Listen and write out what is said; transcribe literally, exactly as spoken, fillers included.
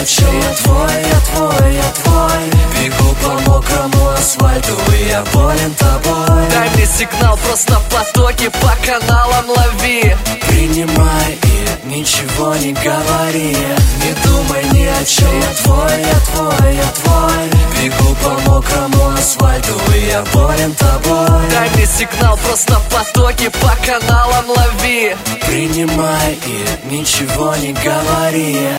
мелочей. Я твой, я твой, я твой. Бегу по мокрому асфальту, и я болен тобой. Дай мне сигнал, просто потоки по каналам лови. Принимай и ничего не говори. Не думай ни о чем. Я твой, я твой, я твой. Бегу по мокрому асфальту, и я болен тобой. Дай мне сигнал, просто потоки по каналам лови. Принимай и ничего не говори.